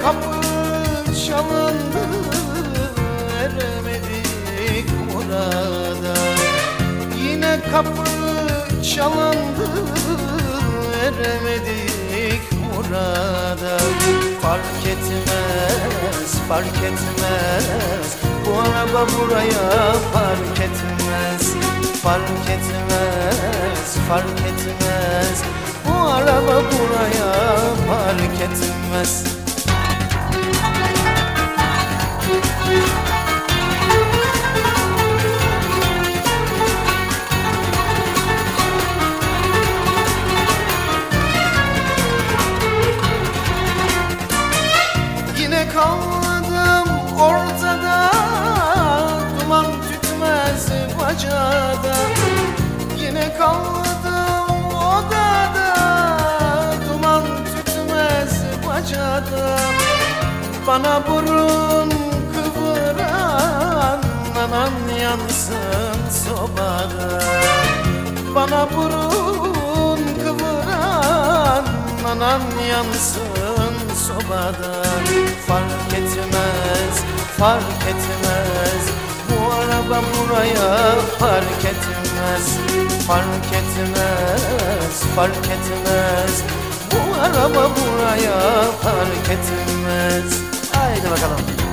kapı çalındı, eremedik murada. Yine kapı çalındı, eremedik murada. Fark etmez, fark etmez, bu araba buraya fark etmez. Fark etmez, fark etmez, bu araba buraya fark etmez. Yine kaldım ortada, duman tütmez bacada. Yine kaldım odada, duman tütmez bacada. Bana burun kıvıran anan yansın sobada. Bana burun kıvıran anan yansın sobada. Fark etmez, fark etmez, bu araba buraya fark etmez. Fark etmez, fark etmez, bu araba buraya fark etmez. Haydi bakalım.